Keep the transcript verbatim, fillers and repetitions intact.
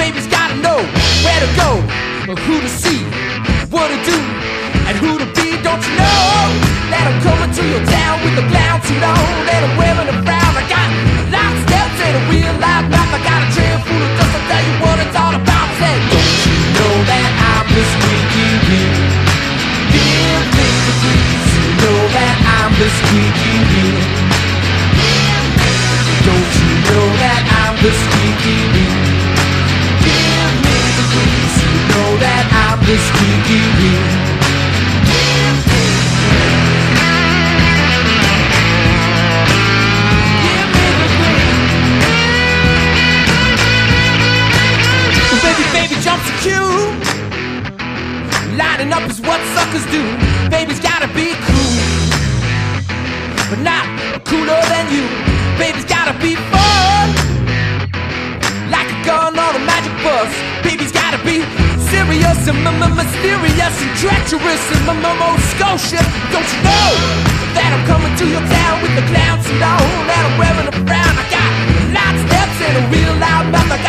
baby's gotta know where to go, who to see, what to do, and who to be. Don't you know that I'm coming to your town with the clown suit on and I'm wearing a frown? I got lock steps and a real life mouth. I got a trail full of dust. I'll tell you what it's all about. Say, don't you know that I'm the squeaky wheel? Give me the grease. You know that I'm the squeaky wheel. Don't you know that I'm the squeaky wheel? Give me the grease. You know that I'm the squeaky wheel. Jumps the queue. Lining up is what suckers do. Baby's gotta be cool, but not cooler than you. Baby's gotta be fun, like a gun on a magic bus. Baby's gotta be serious and mysterious and treacherous and Nova Scotia. Don't you know that I'm coming to your town with the clown suit on and I'm wearing a frown? I got lots of steps and a real loud mouth. I got